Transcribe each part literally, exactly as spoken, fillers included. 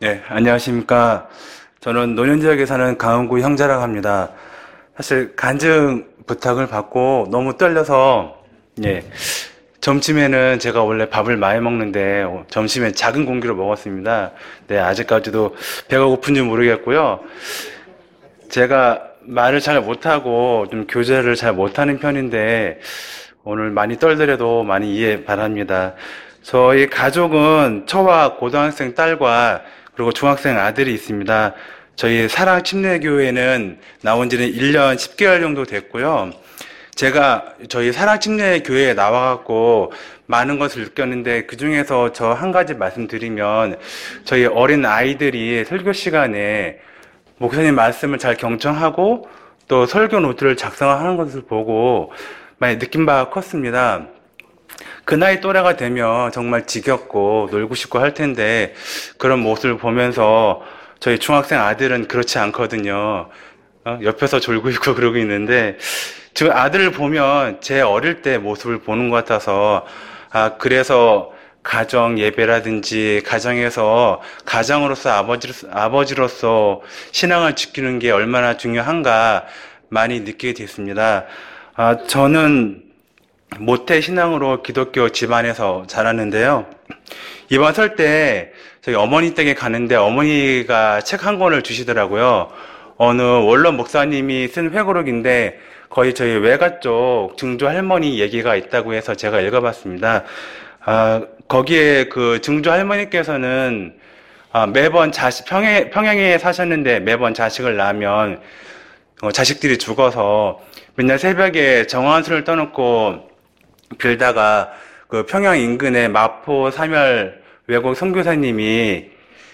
네, 안녕하십니까. 저는 노년지역에 사는 강원구 형자라고 합니다. 사실 간증 부탁을 받고 너무 떨려서, 예, 점심에는 제가 원래 밥을 많이 먹는데, 어, 점심에 작은 공기로 먹었습니다. 네, 아직까지도 배가 고픈지 모르겠고요. 제가 말을 잘 못하고 좀 교제를 잘 못하는 편인데, 오늘 많이 떨더라도 많이 이해 바랍니다. 저희 가족은 저와 고등학생 딸과 그리고 중학생 아들이 있습니다. 저희 사랑침례교회는 나온 지는 일 년 십 개월 정도 됐고요. 제가 저희 사랑침례교회에 나와갖고 많은 것을 느꼈는데 그 중에서 저 한 가지 말씀드리면 저희 어린 아이들이 설교 시간에 목사님 말씀을 잘 경청하고 또 설교 노트를 작성하는 것을 보고 많이 느낀 바가 컸습니다. 그 나이 또래가 되면 정말 지겹고 놀고 싶고 할 텐데 그런 모습을 보면서 저희 중학생 아들은 그렇지 않거든요. 어? 옆에서 졸고 있고 그러고 있는데 지금 아들을 보면 제 어릴 때 모습을 보는 것 같아서 아 그래서 가정 예배라든지 가정에서 가장으로서 아버지, 아버지로서 신앙을 지키는 게 얼마나 중요한가 많이 느끼게 됐습니다. 아, 저는 모태 신앙으로 기독교 집안에서 자랐는데요. 이번 설 때 저희 어머니 댁에 가는데 어머니가 책 한 권을 주시더라고요. 어느 원로 목사님이 쓴 회고록인데 거의 저희 외가 쪽 증조 할머니 얘기가 있다고 해서 제가 읽어봤습니다. 아, 거기에 그 증조 할머니께서는 아, 매번 자식, 평양, 평양에 사셨는데 매번 자식을 낳으면 어, 자식들이 죽어서 맨날 새벽에 정화원수를 떠놓고 빌다가 그 평양 인근의 마포 삼열 외국 선교사님이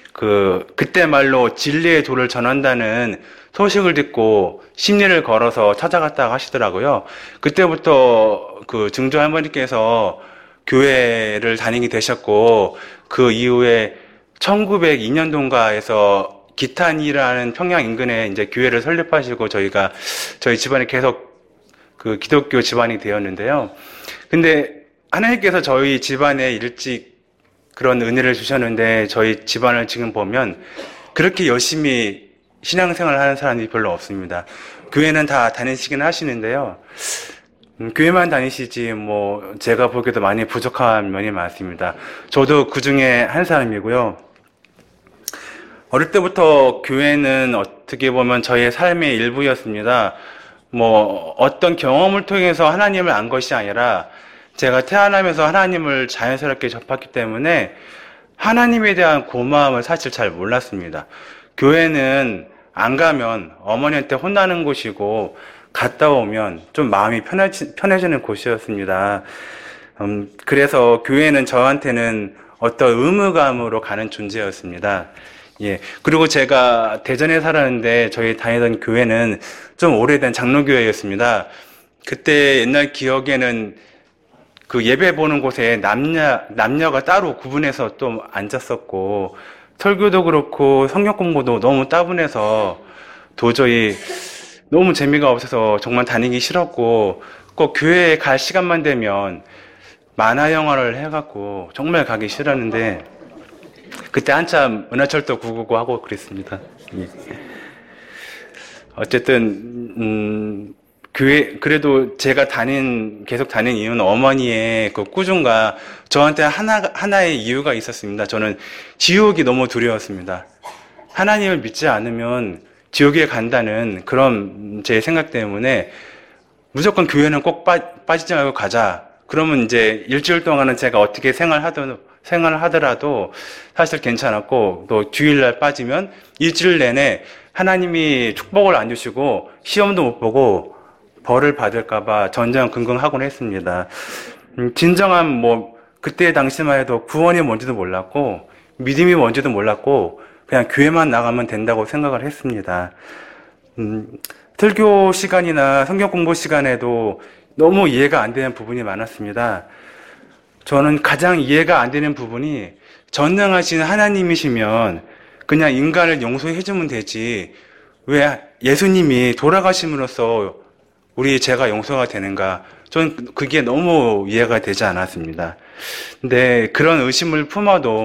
그 그때 말로 진리의 도를 전한다는 소식을 듣고 십리를 걸어서 찾아갔다고 하시더라고요. 그때부터 그 증조 할머니께서 교회를 다니게 되셨고 그 이후에 천구백이 년도인가에서 기탄이라는 평양 인근에 이제 교회를 설립하시고 저희가 저희 집안이 계속 그 기독교 집안이 되었는데요. 근데 하나님께서 저희 집안에 일찍 그런 은혜를 주셨는데 저희 집안을 지금 보면 그렇게 열심히 신앙생활을 하는 사람이 별로 없습니다. 교회는 다 다니시긴 하시는데요. 음, 교회만 다니시지 뭐 제가 보기에도 많이 부족한 면이 많습니다. 저도 그 중에 한 사람이고요. 어릴 때부터 교회는 어떻게 보면 저의 삶의 일부였습니다. 뭐 어떤 경험을 통해서 하나님을 안 것이 아니라 제가 태어나면서 하나님을 자연스럽게 접했기 때문에 하나님에 대한 고마움을 사실 잘 몰랐습니다. 교회는 안 가면 어머니한테 혼나는 곳이고 갔다 오면 좀 마음이 편해지, 편해지는 곳이었습니다. 음, 그래서 교회는 저한테는 어떤 의무감으로 가는 존재였습니다. 예. 그리고 제가 대전에 살았는데 저희 다니던 교회는 좀 오래된 장로교회였습니다. 그때 옛날 기억에는 그 예배 보는 곳에 남녀, 남녀가 따로 구분해서 또 앉았었고, 설교도 그렇고 성경 공부도 너무 따분해서 도저히 너무 재미가 없어서 정말 다니기 싫었고, 꼭 교회에 갈 시간만 되면 만화 영화를 해갖고 정말 가기 싫었는데, 그때 한참 은하철도 구구구 하고 그랬습니다. 예. 어쨌든 음, 교회 그래도 제가 다닌 계속 다닌 이유는 어머니의 그 꾸준과 저한테 하나 하나의 이유가 있었습니다. 저는 지옥이 너무 두려웠습니다. 하나님을 믿지 않으면 지옥에 간다는 그런 제 생각 때문에 무조건 교회는 꼭 빠, 빠지지 말고 가자. 그러면 이제 일주일 동안은 제가 어떻게 생활하든 생활을 하더라도 사실 괜찮았고 또 주일날 빠지면 일주일 내내 하나님이 축복을 안 주시고 시험도 못 보고 벌을 받을까봐 전전긍긍하곤 했습니다. 음, 진정한 뭐 그때 당시만 해도 구원이 뭔지도 몰랐고 믿음이 뭔지도 몰랐고 그냥 교회만 나가면 된다고 생각을 했습니다. 음, 설교 시간이나 성경 공부 시간에도 너무 이해가 안 되는 부분이 많았습니다. 저는 가장 이해가 안 되는 부분이 전능하신 하나님이시면 그냥 인간을 용서해주면 되지 왜 예수님이 돌아가심으로써 우리 죄가 용서가 되는가? 저는 그게 너무 이해가 되지 않았습니다. 근데 그런 의심을 품어도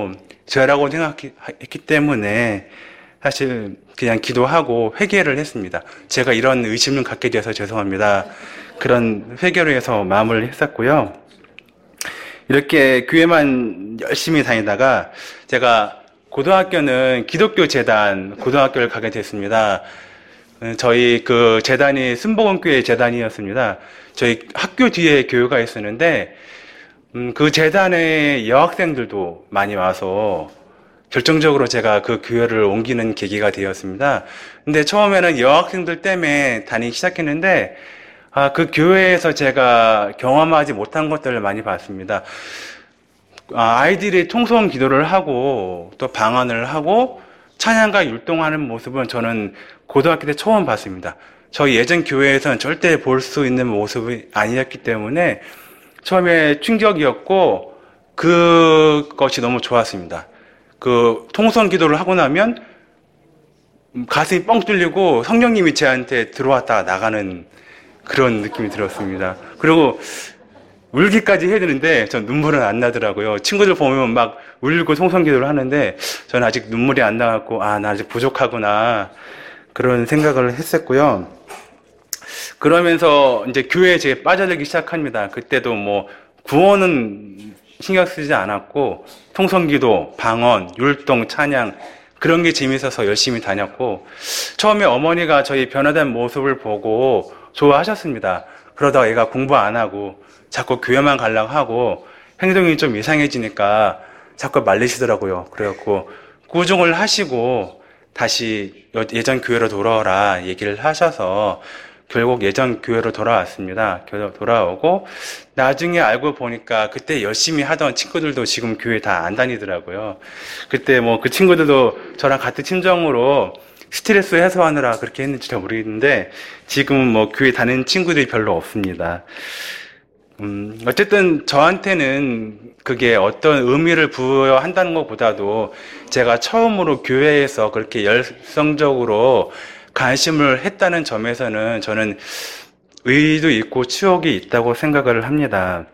죄라고 생각했기 때문에 사실 그냥 기도하고 회개를 했습니다. 제가 이런 의심을 갖게 돼서 죄송합니다. 그런 회개로 해서 마음을 했었고요. 이렇게 교회만 열심히 다니다가 제가 고등학교는 기독교 재단 고등학교를 가게 됐습니다. 저희 그 재단이 순복음교회 재단이었습니다. 저희 학교 뒤에 교회가 있었는데 음, 그 재단의 여학생들도 많이 와서 결정적으로 제가 그 교회를 옮기는 계기가 되었습니다. 근데 처음에는 여학생들 때문에 다니기 시작했는데 아, 그 교회에서 제가 경험하지 못한 것들을 많이 봤습니다. 아, 아이들이 통성 기도를 하고 또 방언을 하고 찬양과 율동하는 모습은 저는 고등학교 때 처음 봤습니다. 저희 예전 교회에서는 절대 볼 수 있는 모습이 아니었기 때문에 처음에 충격이었고 그것이 너무 좋았습니다. 그 통성 기도를 하고 나면 가슴이 뻥 뚫리고 성령님이 저한테 들어왔다가 나가는 그런 느낌이 들었습니다. 그리고 울기까지 해야 되는데 전 눈물은 안 나더라고요. 친구들 보면 막 울고 통성 기도를 하는데 저는 아직 눈물이 안 나갖고 아, 나 아직 부족하구나 그런 생각을 했었고요. 그러면서 이제 교회에 제가 빠져들기 시작합니다. 그때도 뭐 구원은 신경 쓰지 않았고 통성기도, 방언, 율동, 찬양 그런 게 재미있어서 열심히 다녔고 처음에 어머니가 저희 변화된 모습을 보고 좋아하셨습니다. 그러다가 얘가 공부 안 하고 자꾸 교회만 가려고 하고 행동이 좀 이상해지니까 자꾸 말리시더라고요. 그래갖고 꾸중을 하시고 다시 예전 교회로 돌아오라 얘기를 하셔서 결국 예전 교회로 돌아왔습니다. 돌아오고 나중에 알고 보니까 그때 열심히 하던 친구들도 지금 교회 다 안 다니더라고요. 그때 뭐 그 친구들도 저랑 같은 심정으로 스트레스 해소하느라 그렇게 했는지 잘 모르겠는데 지금은 뭐 교회 다니는 친구들이 별로 없습니다. 음, 어쨌든 저한테는 그게 어떤 의미를 부여한다는 것보다도 제가 처음으로 교회에서 그렇게 열성적으로 관심을 했다는 점에서는 저는 의의도 있고 추억이 있다고 생각을 합니다.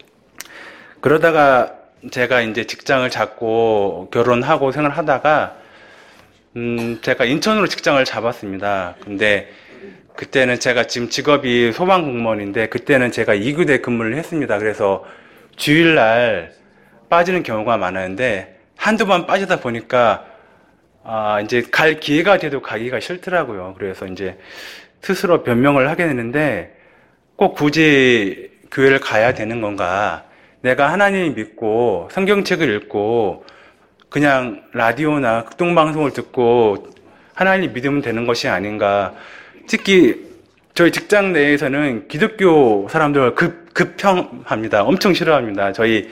그러다가 제가 이제 직장을 잡고 결혼하고 생활을 하다가 음, 제가 인천으로 직장을 잡았습니다. 근데 그때는 제가 지금 직업이 소방공무원인데 그때는 제가 이 교대 근무를 했습니다. 그래서 주일날 빠지는 경우가 많았는데 한두 번 빠지다 보니까 아, 이제 갈 기회가 돼도 가기가 싫더라고요. 그래서 이제 스스로 변명을 하게 되는데 꼭 굳이 교회를 가야 되는 건가? 내가 하나님 믿고 성경책을 읽고 그냥 라디오나 극동방송을 듣고 하나님 믿으면 되는 것이 아닌가? 특히 저희 직장 내에서는 기독교 사람들 급, 급형합니다. 엄청 싫어합니다. 저희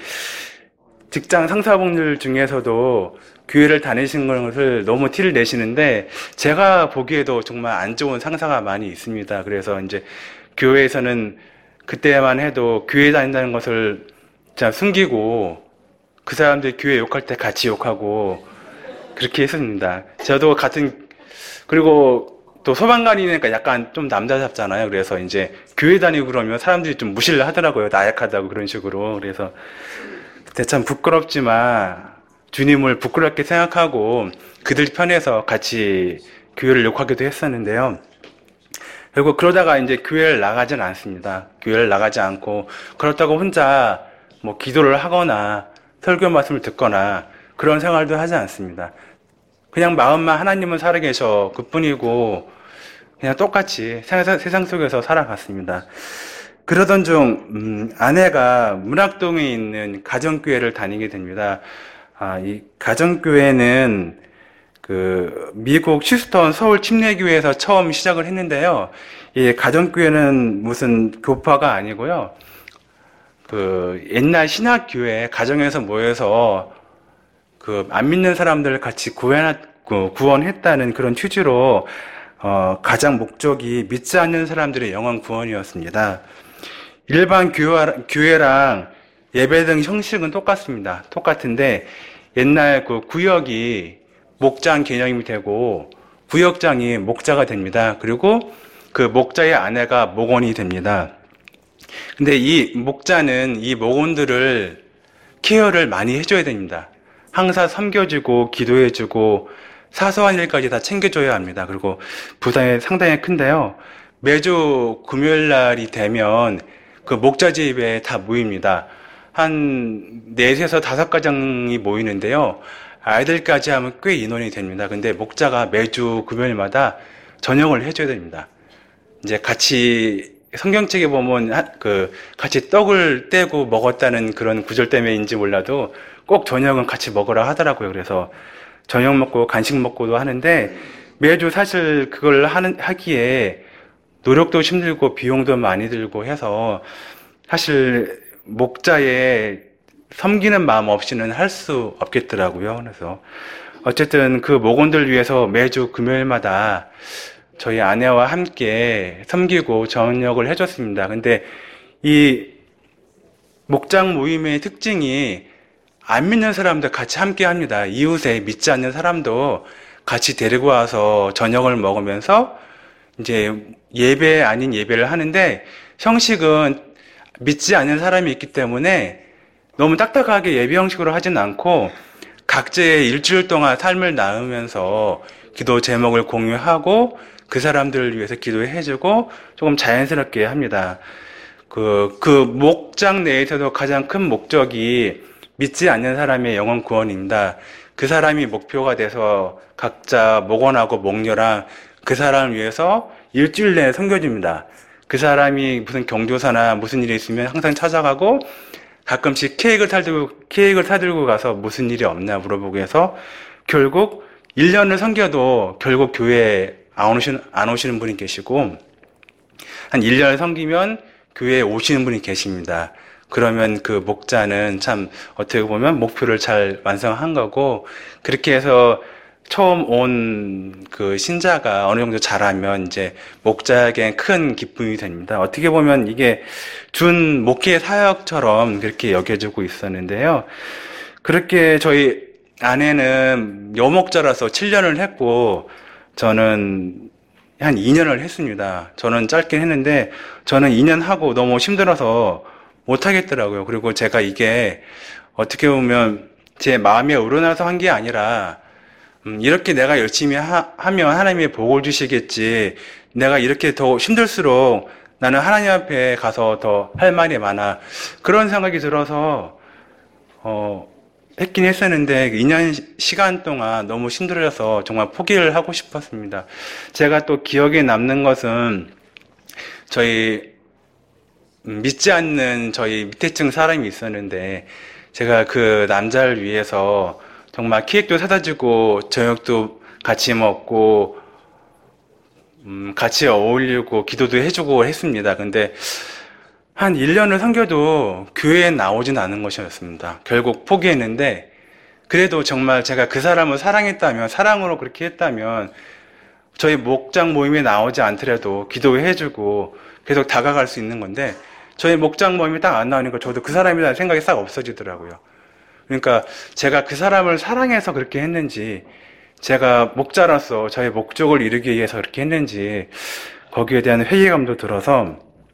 직장 상사분들 중에서도 교회를 다니신 것을 너무 티를 내시는데 제가 보기에도 정말 안 좋은 상사가 많이 있습니다. 그래서 이제 교회에서는 그때만 해도 교회 다닌다는 것을 자 숨기고 그 사람들이 교회 욕할 때 같이 욕하고 그렇게 했습니다. 저도 같은 그리고 또 소방관이니까 약간 좀 남자답잖아요. 그래서 이제 교회 다니고 그러면 사람들이 좀 무시를 하더라고요. 나약하다고 그런 식으로. 그래서 그때 참 부끄럽지만 주님을 부끄럽게 생각하고 그들 편에서 같이 교회를 욕하기도 했었는데요. 그리고 그러다가 이제 교회를 나가진 않습니다. 교회를 나가지 않고 그렇다고 혼자 뭐 기도를 하거나 설교 말씀을 듣거나 그런 생활도 하지 않습니다. 그냥 마음만 하나님은 살아계셔 그뿐이고 그냥 똑같이 세상 속에서 살아갔습니다. 그러던 중 음, 아내가 문학동에 있는 가정교회를 다니게 됩니다. 아, 이 가정교회는 그 미국 휴스턴 서울 침례교회에서 처음 시작을 했는데요. 이 가정교회는 무슨 교파가 아니고요. 그 옛날 신학교회 가정에서 모여서 그 안 믿는 사람들을 같이 구원, 구원했다는 그런 취지로 어, 가장 목적이 믿지 않는 사람들의 영혼 구원이었습니다. 일반 교회, 교회랑 예배 등 형식은 똑같습니다. 똑같은데 옛날 그 구역이 목장 개념이 되고 구역장이 목자가 됩니다. 그리고 그 목자의 아내가 목원이 됩니다. 근데 이 목자는 이 목원들을 케어를 많이 해줘야 됩니다. 항상 섬겨주고 기도해주고 사소한 일까지 다 챙겨줘야 합니다. 그리고 부담이 상당히 큰데요. 매주 금요일 날이 되면 그 목자 집에 다 모입니다. 한 넷에서 다섯 가정이 모이는데요. 아이들까지 하면 꽤 인원이 됩니다. 근데 목자가 매주 금요일마다 저녁을 해줘야 됩니다. 이제 같이 성경책에 보면 하- 그 같이 떡을 떼고 먹었다는 그런 구절 때문에인지 몰라도 꼭 저녁은 같이 먹으라 하더라고요. 그래서 저녁 먹고 간식 먹고도 하는데 매주 사실 그걸 하는 하기에 노력도 힘들고 비용도 많이 들고 해서 사실 목자의 섬기는 마음 없이는 할 수 없겠더라고요. 그래서 어쨌든 그 목원들 위해서 매주 금요일마다 저희 아내와 함께 섬기고 저녁을 해줬습니다. 근데 이 목장 모임의 특징이 안 믿는 사람도 같이 함께 합니다. 이웃에 믿지 않는 사람도 같이 데리고 와서 저녁을 먹으면서 이제 예배 아닌 예배를 하는데 형식은 믿지 않는 사람이 있기 때문에 너무 딱딱하게 예배 형식으로 하진 않고 각자의 일주일 동안 삶을 나누면서 기도 제목을 공유하고 그 사람들을 위해서 기도해주고 조금 자연스럽게 합니다. 그, 그 목장 내에서도 가장 큰 목적이 믿지 않는 사람의 영혼 구원입니다. 그 사람이 목표가 돼서 각자 목원하고 목녀랑 그 사람을 위해서 일주일 내에 섬겨줍니다. 그 사람이 무슨 경조사나 무슨 일이 있으면 항상 찾아가고 가끔씩 케이크를 사들고, 케이크를 사들고 가서 무슨 일이 없나 물어보고 해서 결국 일 년을 섬겨도 결국 교회에 안 오시는, 안 오시는 분이 계시고 한 일 년을 섬기면 교회에 오시는 분이 계십니다. 그러면 그 목자는 참 어떻게 보면 목표를 잘 완성한 거고 그렇게 해서 처음 온 그 신자가 어느 정도 잘하면 이제 목자에겐 큰 기쁨이 됩니다. 어떻게 보면 이게 준 목회 사역처럼 그렇게 여겨지고 있었는데요. 그렇게 저희 아내는 여목자라서 칠 년을 했고 저는 한 이 년을 했습니다. 저는 짧게 했는데 저는 이 년 하고 너무 힘들어서 못 하겠더라고요. 그리고 제가 이게 어떻게 보면 제 마음에 우러나서 한 게 아니라 음, 이렇게 내가 열심히 하, 하면 하나님이 복을 주시겠지. 내가 이렇게 더 힘들수록 나는 하나님 앞에 가서 더 할 말이 많아. 그런 생각이 들어서 어, 했긴 했었는데 이 년 시간 동안 너무 힘들어서 정말 포기를 하고 싶었습니다. 제가 또 기억에 남는 것은 저희 음, 믿지 않는 저희 밑에층 사람이 있었는데 제가 그 남자를 위해서 정말 케이크도 사다 주고 저녁도 같이 먹고 음, 같이 어울리고 기도도 해주고 했습니다. 근데 한 일 년을 섬겨도 교회에 나오진 않은 것이었습니다. 결국 포기했는데 그래도 정말 제가 그 사람을 사랑했다면 사랑으로 그렇게 했다면 저희 목장 모임에 나오지 않더라도 기도해주고 계속 다가갈 수 있는 건데 저희 목장 모임이 딱 안 나오니까 저도 그 사람이라는 생각이 싹 없어지더라고요. 그러니까 제가 그 사람을 사랑해서 그렇게 했는지 제가 목자로서 저의 목적을 이루기 위해서 그렇게 했는지 거기에 대한 회의감도 들어서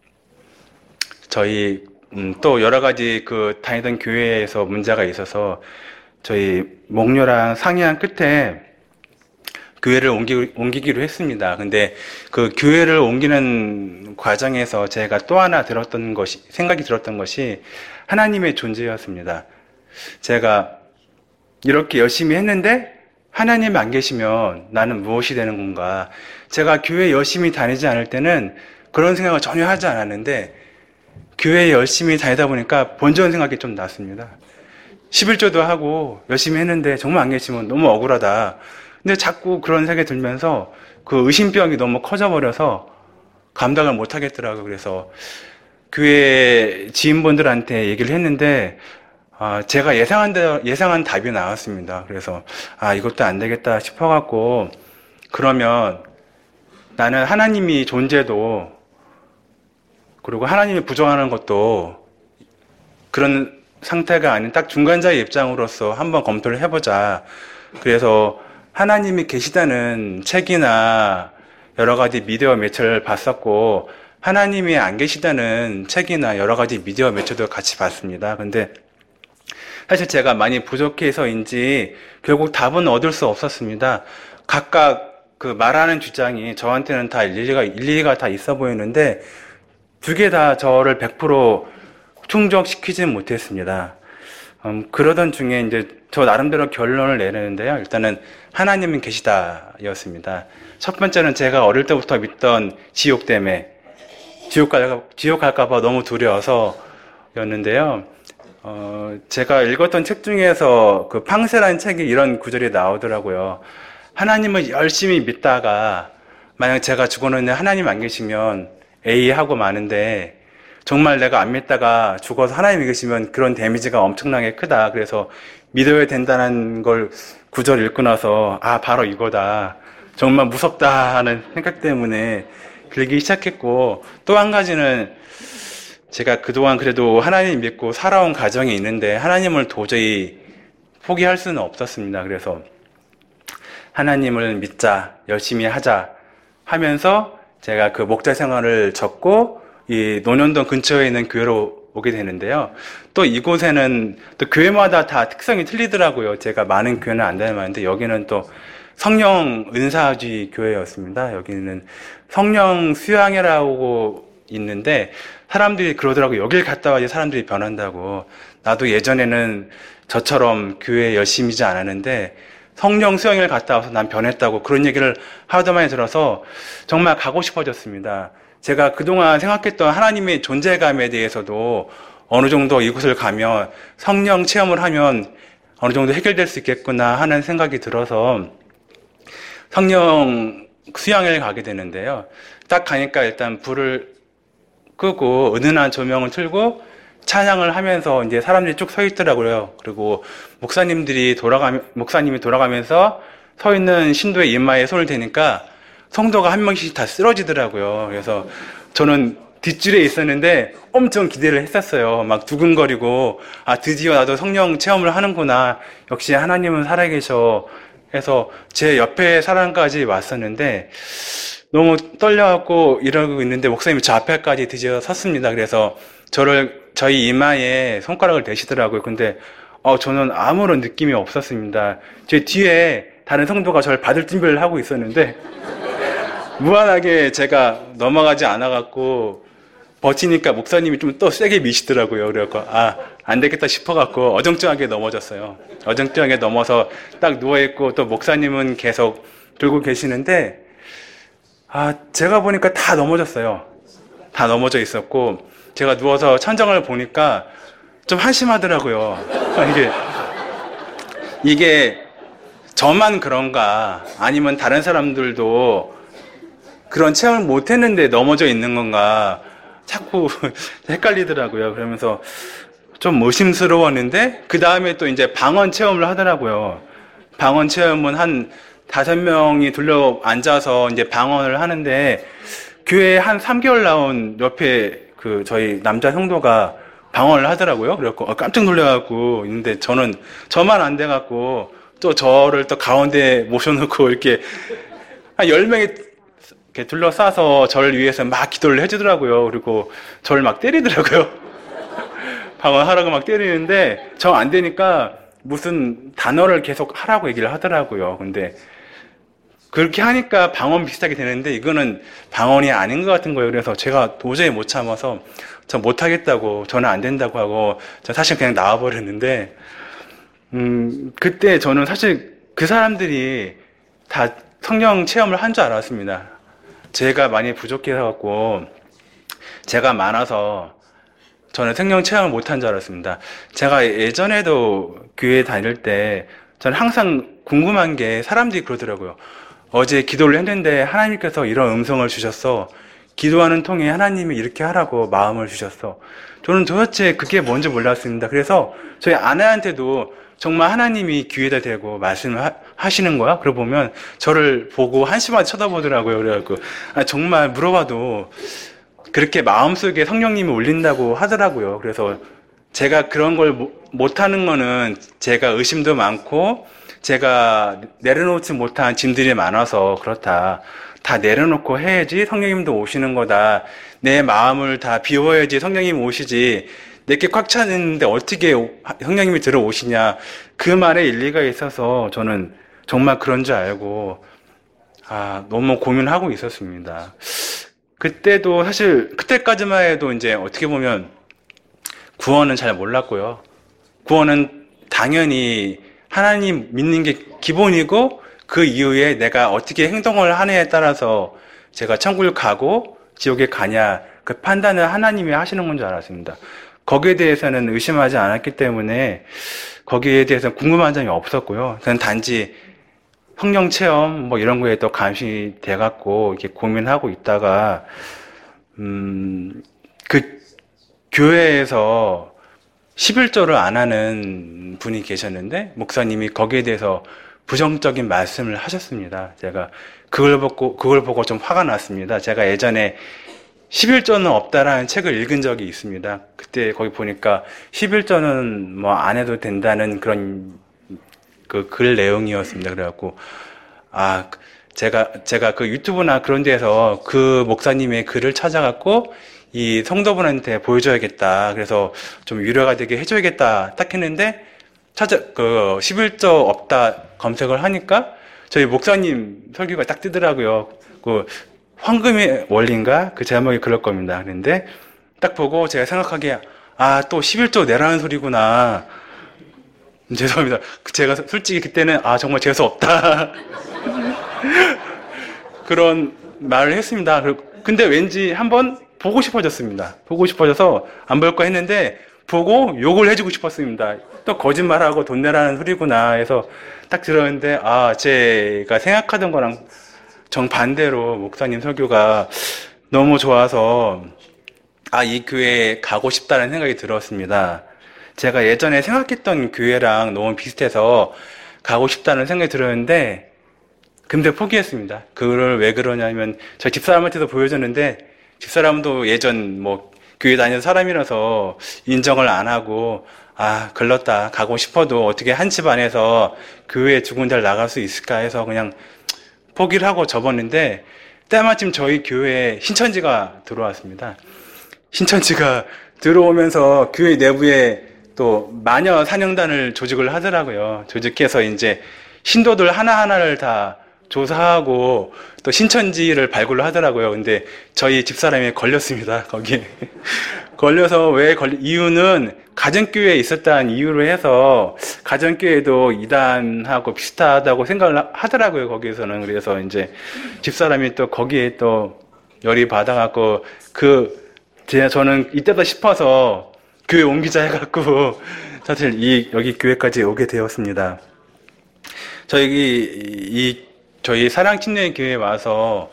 저희 음, 또 여러 가지 그 다니던 교회에서 문제가 있어서 저희 목녀랑 상의한 끝에 교회를 옮기, 옮기기로 했습니다. 근데 그 교회를 옮기는 과정에서 제가 또 하나 들었던 것이 생각이 들었던 것이 하나님의 존재였습니다. 제가 이렇게 열심히 했는데 하나님 안 계시면 나는 무엇이 되는 건가? 제가 교회 열심히 다니지 않을 때는 그런 생각을 전혀 하지 않았는데 교회에 열심히 다니다 보니까 본전 생각이 좀 났습니다. 십일조도 하고 열심히 했는데 정말 안 계시면 너무 억울하다. 근데 자꾸 그런 생각이 들면서 그 의심병이 너무 커져버려서 감당을 못 하겠더라고요. 그래서 교회 지인분들한테 얘기를 했는데 아, 제가 예상한 대, 예상한 답이 나왔습니다. 그래서 아, 이것도 안 되겠다 싶어갖고 그러면 나는 하나님이 존재도 그리고 하나님이 부정하는 것도 그런 상태가 아닌 딱 중간자의 입장으로서 한번 검토를 해보자. 그래서 하나님이 계시다는 책이나 여러 가지 미디어 매체를 봤었고 하나님이 안 계시다는 책이나 여러 가지 미디어 매체도 같이 봤습니다. 근데 사실 제가 많이 부족해서인지 결국 답은 얻을 수 없었습니다. 각각 그 말하는 주장이 저한테는 다 일리가, 일리가 다 있어 보이는데 두 개 다 저를 백 퍼센트 충족시키진 못했습니다. 음, 그러던 중에 이제 저 나름대로 결론을 내리는데요. 일단은 하나님은 계시다 였습니다. 첫 번째는 제가 어릴 때부터 믿던 지옥 때문에 지옥 갈까, 지옥 갈까봐 너무 두려워서 였는데요. 어, 제가 읽었던 책 중에서 그 팡세라는 책에 이런 구절이 나오더라고요. 하나님을 열심히 믿다가 만약 제가 죽었는데 하나님 안 계시면 에이 하고 마는데 정말 내가 안 믿다가 죽어서 하나님이 계시면 그런 데미지가 엄청나게 크다. 그래서 믿어야 된다는 걸 구절 읽고 나서 아 바로 이거다. 정말 무섭다 하는 생각 때문에 들기 시작했고 또 한 가지는 제가 그동안 그래도 하나님 믿고 살아온 가정이 있는데 하나님을 도저히 포기할 수는 없었습니다. 그래서 하나님을 믿자, 열심히 하자 하면서 제가 그 목자 생활을 접고 이 논현동 근처에 있는 교회로 오게 되는데요. 또 이곳에는 또 교회마다 다 특성이 틀리더라고요. 제가 많은 교회는 안 다녀봤는데 여기는 또 성령 은사주의 교회였습니다. 여기는 성령 수양회라고 있는데 사람들이 그러더라고요. 여길 갔다 와야지 사람들이 변한다고. 나도 예전에는 저처럼 교회 열심히지 않았는데 성령 수양회를 갔다 와서 난 변했다고 그런 얘기를 하도 많이 들어서 정말 가고 싶어졌습니다. 제가 그동안 생각했던 하나님의 존재감에 대해서도 어느 정도 이곳을 가면 성령 체험을 하면 어느 정도 해결될 수 있겠구나 하는 생각이 들어서 성령 수양회를 가게 되는데요. 딱 가니까 일단 불을 끄고 은은한 조명을 틀고 찬양을 하면서 이제 사람들이 쭉 서 있더라고요. 그리고 목사님들이 돌아가 목사님이 돌아가면서 서 있는 신도의 이마에 손을 대니까 성도가 한 명씩 다 쓰러지더라고요. 그래서 저는 뒷줄에 있었는데 엄청 기대를 했었어요. 막 두근거리고 아 드디어 나도 성령 체험을 하는구나. 역시 하나님은 살아계셔. 해서 제 옆에 사람까지 왔었는데 너무 떨려갖고 이러고 있는데 목사님이 저 앞에까지 드디어 섰습니다. 그래서 저를 저희 이마에 손가락을 대시더라고요. 근데 어, 저는 아무런 느낌이 없었습니다. 제 뒤에 다른 성도가 저를 받을 준비를 하고 있었는데 무한하게 제가 넘어가지 않아갖고 버티니까 목사님이 좀 더 세게 미시더라고요. 그래갖고 아, 안 되겠다 싶어갖고 어정쩡하게 넘어졌어요. 어정쩡하게 넘어서 딱 누워있고 또 목사님은 계속 들고 계시는데 아, 제가 보니까 다 넘어졌어요. 다 넘어져 있었고 제가 누워서 천장을 보니까 좀 한심하더라고요. 이게 이게 저만 그런가 아니면 다른 사람들도 그런 체험을 못 했는데 넘어져 있는 건가 자꾸 헷갈리더라고요. 그러면서 좀 의심스러웠는데 그 다음에 또 이제 방언 체험을 하더라고요. 방언 체험은 한 다섯 명이 둘러 앉아서 이제 방언을 하는데 교회에 한 삼 개월 나온 옆에 그 저희 남자 성도가 방언을 하더라고요. 그래갖고 깜짝 놀래갖고 있는데 저는 저만 안 돼갖고 또 저를 또 가운데 모셔놓고 이렇게 한 열 명이 이렇게 둘러싸서 저를 위해서 막 기도를 해주더라고요. 그리고 저를 막 때리더라고요. 방언하라고 막 때리는데 저 안 되니까 무슨 단어를 계속 하라고 얘기를 하더라고요. 근데 그렇게 하니까 방언 비슷하게 되는데 이거는 방언이 아닌 것 같은 거예요. 그래서 제가 도저히 못 참아서 저 못하겠다고 저는 안 된다고 하고 저 사실 그냥 나와버렸는데 음 그때 저는 사실 그 사람들이 다 성령 체험을 한 줄 알았습니다. 제가 많이 부족해서 제가 많아서 저는 성령 체험을 못한 줄 알았습니다. 제가 예전에도 교회 다닐 때 저는 항상 궁금한 게 사람들이 그러더라고요. 어제 기도를 했는데 하나님께서 이런 음성을 주셨어. 기도하는 통에 하나님이 이렇게 하라고 마음을 주셨어. 저는 도대체 그게 뭔지 몰랐습니다. 그래서 저희 아내한테도 정말 하나님이 귀에다 대고 말씀을 하, 하시는 거야? 그러고 보면 저를 보고 한심하게 쳐다보더라고요. 그래갖고 아, 정말 물어봐도 그렇게 마음속에 성령님이 올린다고 하더라고요. 그래서 제가 그런 걸 못하는 거는 제가 의심도 많고 제가 내려놓지 못한 짐들이 많아서 그렇다. 다 내려놓고 해야지 성령님도 오시는 거다. 내 마음을 다 비워야지 성령님 오시지. 내게 꽉 차는데 어떻게 오- 성령님이 들어오시냐. 그 말에 일리가 있어서 저는 정말 그런 줄 알고, 아, 너무 고민하고 있었습니다. 그때도 사실, 그때까지만 해도 이제 어떻게 보면 구원은 잘 몰랐고요. 구원은 당연히 하나님 믿는 게 기본이고, 그 이후에 내가 어떻게 행동을 하느냐에 따라서 제가 천국을 가고 지옥에 가냐, 그 판단을 하나님이 하시는 건 줄 알았습니다. 거기에 대해서는 의심하지 않았기 때문에 거기에 대해서 궁금한 점이 없었고요. 저는 단지 성령 체험 뭐 이런 거에 또 감시 돼갖고 이렇게 고민하고 있다가 음, 그 교회에서 십일조를 안 하는 분이 계셨는데 목사님이 거기에 대해서 부정적인 말씀을 하셨습니다. 제가 그걸 보고 그걸 보고 좀 화가 났습니다. 제가 예전에 십일조는 없다라는 책을 읽은 적이 있습니다. 그때 거기 보니까 십일조는 뭐 안 해도 된다는 그런 그 글 내용이었습니다. 그래갖고 아 제가 제가 그 유튜브나 그런 데서 그 목사님의 글을 찾아갖고 이 성도분한테 보여줘야겠다. 그래서 좀 유료가 되게 해줘야겠다. 딱 했는데 찾아 그 십일조 없다 검색을 하니까 저희 목사님 설교가 딱 뜨더라고요. 그 황금의 원리인가? 그 제목이 그럴 겁니다. 그런데 딱 보고 제가 생각하기에 아, 또 십일조 내라는 소리구나. 죄송합니다. 제가 솔직히 그때는 아, 정말 재수 없다. 그런 말을 했습니다. 근데 왠지 한번 보고 싶어졌습니다. 보고 싶어져서 안 볼 거 했는데 보고 욕을 해주고 싶었습니다. 또 거짓말하고 돈 내라는 소리구나 해서 딱 들었는데 아, 제가 생각하던 거랑 정반대로 목사님 설교가 너무 좋아서 아, 이 교회에 가고 싶다는 생각이 들었습니다. 제가 예전에 생각했던 교회랑 너무 비슷해서 가고 싶다는 생각이 들었는데 근데 포기했습니다. 그걸 왜 그러냐면 저 집사람한테도 보여줬는데 집사람도 예전 뭐 교회 다니는 사람이라서 인정을 안 하고 아, 글렀다. 가고 싶어도 어떻게 한 집 안에서 교회 두 군데를 나갈 수 있을까 해서 그냥 포기를 하고 접었는데 때마침 저희 교회에 신천지가 들어왔습니다. 신천지가 들어오면서 교회 내부에 또 마녀 사냥단을 조직을 하더라고요. 조직해서 이제 신도들 하나하나를 다 조사하고 또 신천지를 발굴을 하더라고요. 근데 저희 집사람이 걸렸습니다. 거기에. 걸려서 왜 걸리, 이유는 가정교회에 있었다는 이유로 해서 가정교회도 이단하고 비슷하다고 생각을 하더라고요. 거기에서는. 그래서 이제 집사람이 또 거기에 또 열이 받아갖고 그, 제가 저는 이때다 싶어서 교회 옮기자 해갖고 사실 이, 여기 교회까지 오게 되었습니다. 저희, 이, 저희 사랑침례교회에 와서,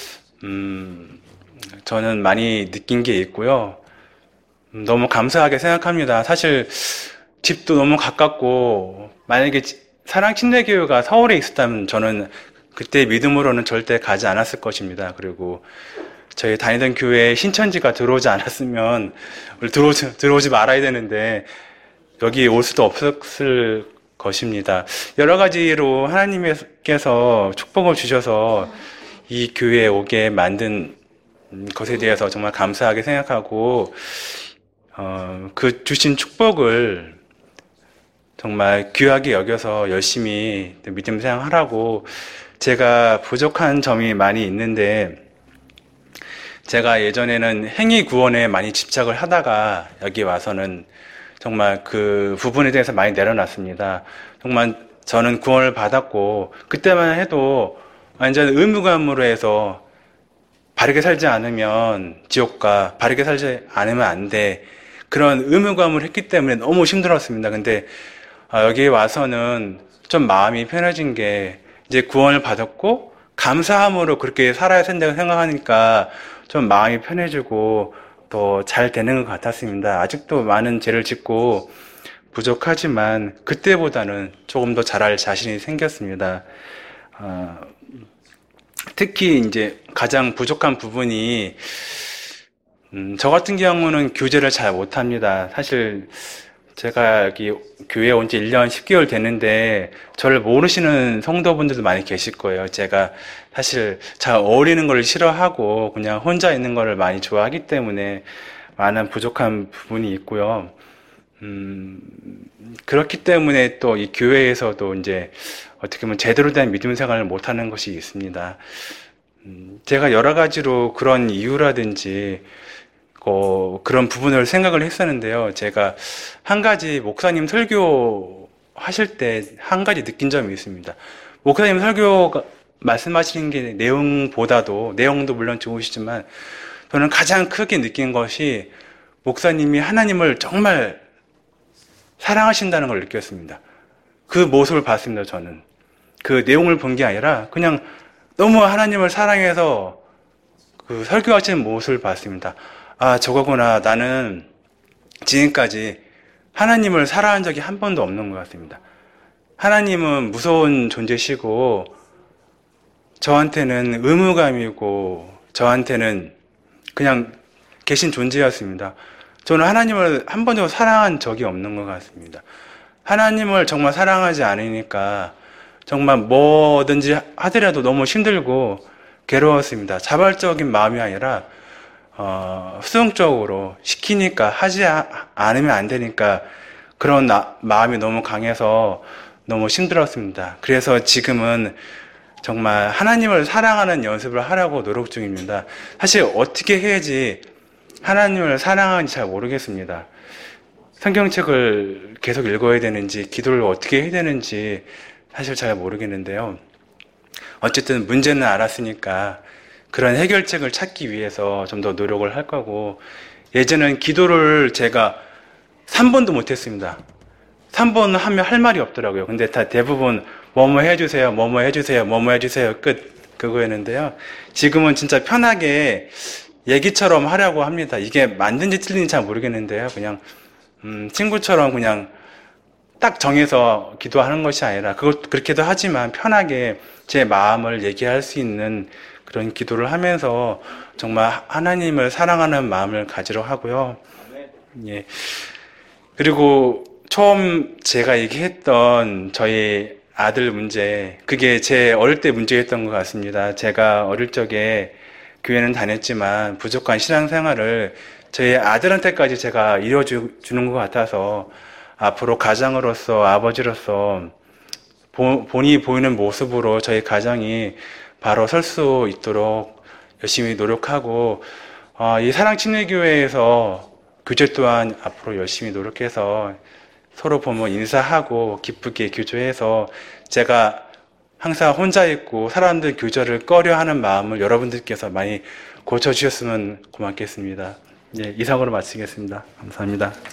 음, 저는 많이 느낀 게 있고요. 너무 감사하게 생각합니다. 사실 집도 너무 가깝고 만약에 사랑침례교회가 서울에 있었다면 저는 그때 믿음으로는 절대 가지 않았을 것입니다. 그리고 저희 다니던 교회에 신천지가 들어오지 않았으면 들어오지, 들어오지 말아야 되는데 여기 올 수도 없었을 것입니다. 여러 가지로 하나님께서 축복을 주셔서 이 교회에 오게 만든 것에 대해서 정말 감사하게 생각하고 어, 그 주신 축복을 정말 귀하게 여겨서 열심히 믿음 생활하라고 제가 부족한 점이 많이 있는데 제가 예전에는 행위 구원에 많이 집착을 하다가 여기 와서는 정말 그 부분에 대해서 많이 내려놨습니다. 정말 저는 구원을 받았고 그때만 해도 완전 의무감으로 해서 바르게 살지 않으면 지옥가, 바르게 살지 않으면 안 돼. 그런 의무감을 했기 때문에 너무 힘들었습니다. 근데 여기 와서는 좀 마음이 편해진 게 이제 구원을 받았고 감사함으로 그렇게 살아야 된다고 생각하니까 좀 마음이 편해지고 더 잘 되는 것 같았습니다. 아직도 많은 죄를 짓고 부족하지만 그때보다는 조금 더 잘할 자신이 생겼습니다. 어, 특히 이제 가장 부족한 부분이 음, 저 같은 경우는 교제를 잘 못합니다. 사실 제가 여기 교회에 온 지 일 년 십 개월 됐는데 저를 모르시는 성도분들도 많이 계실 거예요. 제가 사실 잘 어울리는 걸 싫어하고 그냥 혼자 있는 거를 많이 좋아하기 때문에 많은 부족한 부분이 있고요. 음, 그렇기 때문에 또 이 교회에서도 이제 어떻게 보면 제대로 된 믿음 생활을 못하는 것이 있습니다. 음, 제가 여러 가지로 그런 이유라든지 어, 그런 부분을 생각을 했었는데요. 제가 한 가지 목사님 설교 하실 때 한 가지 느낀 점이 있습니다. 목사님 설교 말씀하시는 게 내용보다도, 내용도 물론 좋으시지만 저는 가장 크게 느낀 것이 목사님이 하나님을 정말 사랑하신다는 걸 느꼈습니다. 그 모습을 봤습니다, 저는. 그 내용을 본 게 아니라 그냥 너무 하나님을 사랑해서 그 설교하시는 모습을 봤습니다. 아, 저거구나. 나는 지금까지 하나님을 사랑한 적이 한 번도 없는 것 같습니다. 하나님은 무서운 존재시고 저한테는 의무감이고 저한테는 그냥 계신 존재였습니다. 저는 하나님을 한 번도 사랑한 적이 없는 것 같습니다. 하나님을 정말 사랑하지 않으니까 정말 뭐든지 하더라도 너무 힘들고 괴로웠습니다. 자발적인 마음이 아니라 어, 수동적으로 시키니까 하지 않으면 안 되니까 그런 나, 마음이 너무 강해서 너무 힘들었습니다. 그래서 지금은 정말 하나님을 사랑하는 연습을 하려고 노력 중입니다. 사실 어떻게 해야지 하나님을 사랑하는지 잘 모르겠습니다. 성경책을 계속 읽어야 되는지 기도를 어떻게 해야 되는지 사실 잘 모르겠는데요. 어쨌든 문제는 알았으니까 그런 해결책을 찾기 위해서 좀 더 노력을 할 거고, 예전엔 기도를 제가 삼 번도 못했습니다. 삼 번 하면 할 말이 없더라고요. 근데 다 대부분 뭐뭐 해주세요, 뭐뭐 해주세요, 뭐뭐 해주세요 끝, 그거였는데요. 지금은 진짜 편하게 얘기처럼 하려고 합니다. 이게 맞는지 틀린지 잘 모르겠는데요. 그냥 음, 친구처럼 그냥 딱 정해서 기도하는 것이 아니라, 그것 그렇게도 하지만 편하게 제 마음을 얘기할 수 있는 그런 기도를 하면서 정말 하나님을 사랑하는 마음을 가지려 하고요. 예. 그리고 처음 제가 얘기했던 저희 아들 문제, 그게 제 어릴 때 문제였던 것 같습니다. 제가 어릴 적에 교회는 다녔지만 부족한 신앙생활을 저희 아들한테까지 제가 이뤄주는 것 같아서 앞으로 가장으로서, 아버지로서 보, 본이 보이는 모습으로 저희 가정이 바로 설 수 있도록 열심히 노력하고, 어, 이 사랑침례교회에서 교제 또한 앞으로 열심히 노력해서 서로 보면 인사하고 기쁘게 교제해서 제가 항상 혼자 있고 사람들 교제를 꺼려하는 마음을 여러분들께서 많이 고쳐주셨으면 고맙겠습니다. 예, 이상으로 마치겠습니다. 감사합니다.